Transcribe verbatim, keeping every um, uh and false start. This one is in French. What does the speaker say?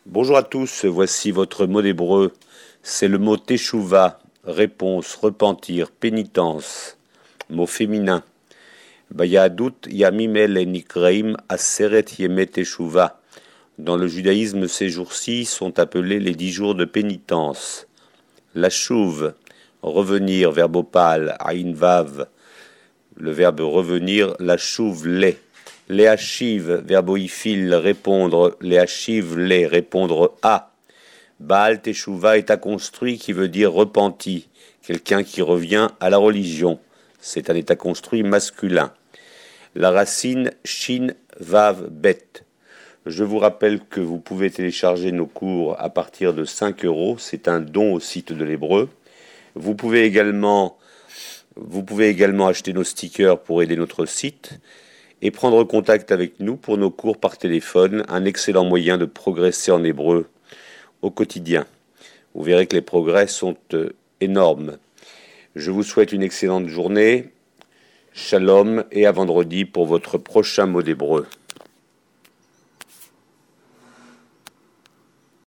Bonjour à tous, voici votre mot d'hébreu. C'est le mot teshuva, réponse, repentir, pénitence. Mot féminin. Bayahadut yamim el nikreim aseret yemei teshuva. Dans le judaïsme, ces jours-ci sont appelés les dix jours de pénitence. La chouve, revenir, verbe opale, aïn vav. Le verbe revenir, la chouve, les. Les hachiv, verbe oifil, répondre, les hachiv, les, répondre à. Baal teshuva est à construit qui veut dire repenti, quelqu'un qui revient à la religion. C'est un état construit masculin. La racine shin vav bet. Je vous rappelle que vous pouvez télécharger nos cours à partir de cinq euros. C'est un don au site de l'Hébreu. Vous pouvez également, vous pouvez également acheter nos stickers pour aider notre site et prendre contact avec nous pour nos cours par téléphone, un excellent moyen de progresser en hébreu au quotidien. Vous verrez que les progrès sont euh, énormes. Je vous souhaite une excellente journée. Shalom et à vendredi pour votre prochain mot d'hébreu.